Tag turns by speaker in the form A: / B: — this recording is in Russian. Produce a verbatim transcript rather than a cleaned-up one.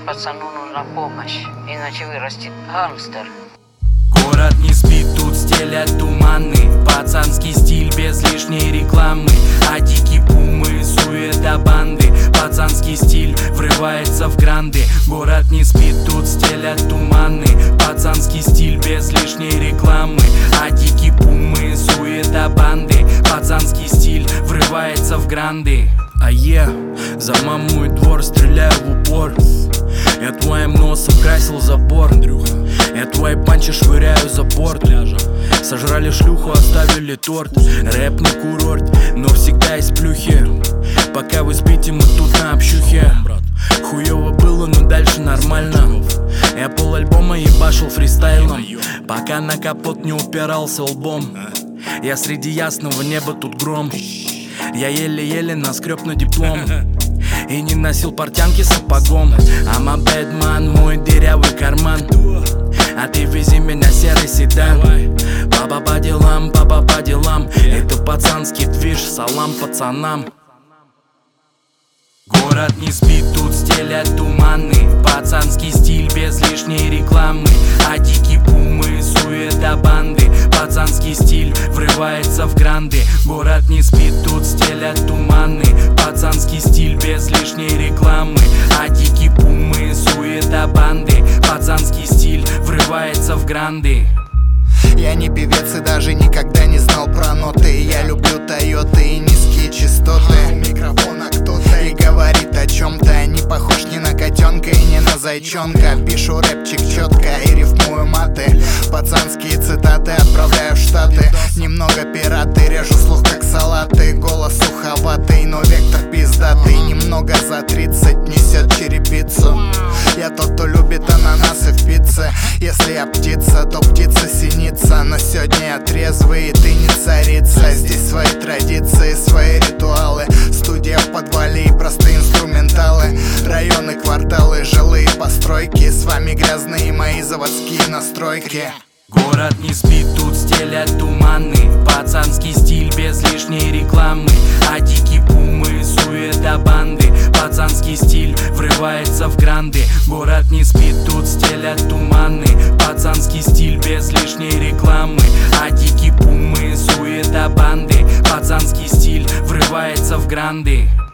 A: Пацану нужна помощь, иначе вырастет гангстер.
B: Город не спит, тут стелят туманы. Пацанский стиль без лишней рекламы. А дикие пумы, суета банды. Пацанский стиль врывается в гранды. Город не спит, тут стелят туманы. Пацанский стиль без лишней рекламы. А дикие пумы, суета банды. Пацанский стиль врывается в гранды. А я за маму и двор стреляю в упор. Я твоим носом красил забор, Андрюха. Я твои панчи швыряю за борт. Сожрали шлюху, оставили торт. Рэп не курорт, но всегда есть плюхи. Пока вы спите, мы тут на общухе. Хуёво было, но дальше нормально. Я пол альбома ебашил фристайлом, пока на капот не упирался лбом. Я среди ясного неба, тут гром. Я еле-еле наскреб на диплом и не носил портянки с сапогом. I'm a bad man, мой дырявый карман. А ты вези меня серый седан. Папа по делам, папа по делам. Это пацанский движ, салам пацанам. Город не спит, тут стелят туманы. Пацанский стиль без лишней рекламы. А дикие пумы, суета банды. Пацанский стиль врывается в гранды. Город не спит, тут стелят туманы. Пацанский стиль без лишней рекламы. А дикие пумы, суета банды. Пацанский стиль врывается в гранды.
C: Я не певец и даже никогда не знал про ноты. Я люблю Тойоты и низкие частоты. У микрофона кто-то и говорит о чем-то. Не похож ни на котенка и ни на зайчонка. Пишу рэпчик четко и рифмую маты. Пацанские цитаты отправляю в Штаты. Немного пираты, режу слух как салаты. Голос суховатый, но вектор пиздатый. Немного за тридцать несет черепицу. Я тот, кто любит ананасы в пицце. Если я птица, то птица синица. Но сегодня я трезвый, и ты не царица. Здесь свои традиции, свои ритуалы. Студия в подвале и простые инструменталы. Районы, кварталы, жилые постройки. С вами грязные мои заводские настройки.
B: Город не спит, тут стелят туманы. Пацанский стиль без лишней рекламы. А дикие пумы, суета банды. Пацанский стиль врывается в гранды. Город не спит, тут стелят туманы. Пацанский стиль без лишней рекламы. А дикие пумы, суета банды. Пацанский стиль врывается в гранды.